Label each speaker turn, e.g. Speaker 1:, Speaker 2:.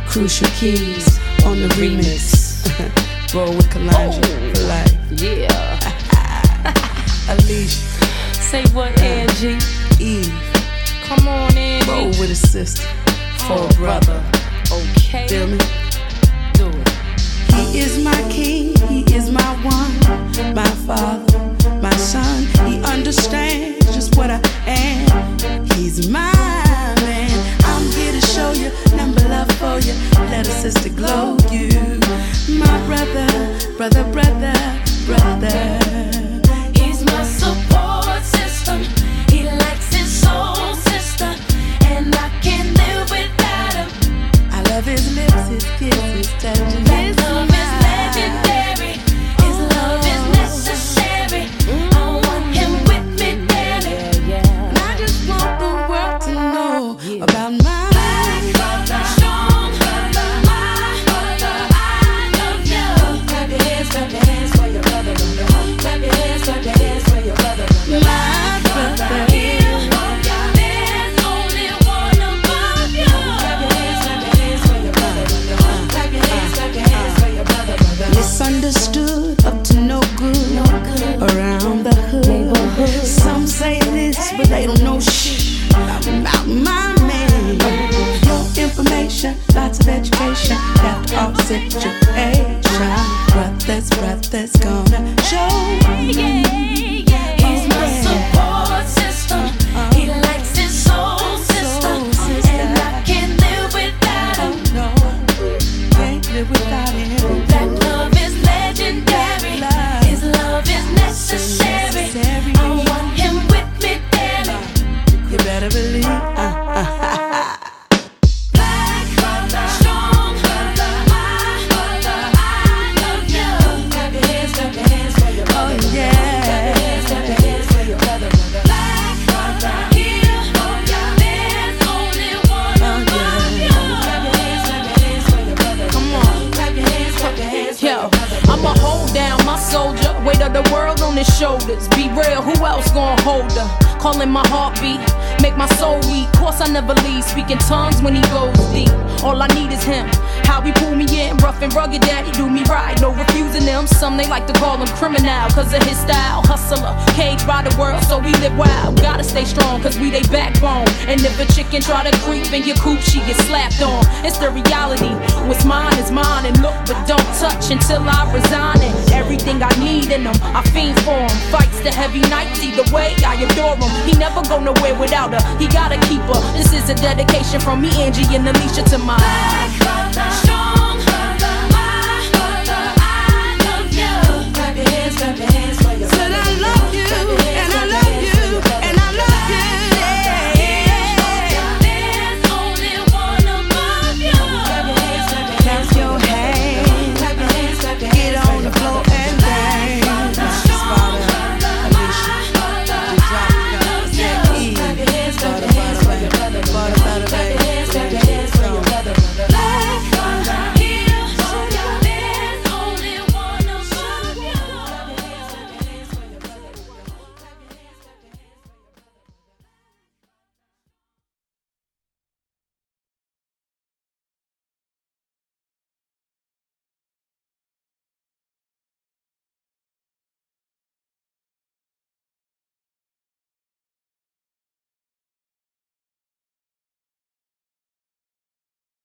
Speaker 1: Crucial Keys on the remix. Roll with Kalanja for life.
Speaker 2: Yeah.
Speaker 1: Alicia.
Speaker 2: Say what, Angie?
Speaker 1: Eve.
Speaker 2: Come on, Angie.
Speaker 1: Roll with a sister. For a brother.
Speaker 2: Okay.
Speaker 1: Feel me?
Speaker 2: Do it.
Speaker 1: He is my king, he is my one, my father, my son. He understands just what I am. He's my man. I'm here to show you number love for you. Let a sister glow you. My brother, brother, brother, brother.
Speaker 3: He's my support system. He likes his soul sister, and I can't live without him.
Speaker 1: I love his lips, his kiss, his touch, and his
Speaker 3: Love is legendary. His love is necessary. I want him with me daily.
Speaker 1: and I just want the world to know about my
Speaker 3: Strong brother, my brother, I love you. Clap your hands for your brother. Clap your hands for your brother.
Speaker 1: my brother.
Speaker 3: There's only one above you. Clap your hands for your brother. Clap your hands for your brother.
Speaker 1: Misunderstood, up to no good, around the hood. Some say this, but they don't know shit about my man. Your information, lots of education, got to offset your age. Brothers gonna show you.
Speaker 3: He's my support system. He likes his soul sister, and I can't live without him.
Speaker 1: No, can't live without him.
Speaker 3: That love is legendary. His love is necessary. I want him with me daily.
Speaker 1: You better believe.
Speaker 3: Black brother, strong brother, my brother, I love you. Clap your hands for your brother.
Speaker 1: Oh yeah.
Speaker 3: Clap your hands for your brother. Black brother, here for you. There's only one above you. Clap your hands for your brother.
Speaker 2: Come on.
Speaker 3: Clap your hands for
Speaker 2: Yo,
Speaker 3: your brother.
Speaker 2: I'ma hold down my soldier, weight of the world on his shoulders. Be real, who else gon' hold her? Calling my heartbeat, make my soul weak. Course I never leave, speaking tongues when he goes deep. All I need is him. How he pull me in, rough and rugged, daddy do me right. No refusing him. Some they like to call him criminal, cause of his style. Hustler, caged by the world, so we live wild. Gotta stay strong, cause we they backbone. And if a chicken try to creep in your coop, she get slapped on. It's the reality. What's mine is mine, and look, but don't touch until I resign it. Everything I need in him, I fiend for him. Fights the heavy nights, either way, I adore him. He never go nowhere without her, he gotta keep her. This is a dedication from me, Angie, and Alicia to my
Speaker 3: Strong brother, my brother, I love you. Clap your hands for your
Speaker 1: Said I love you and I love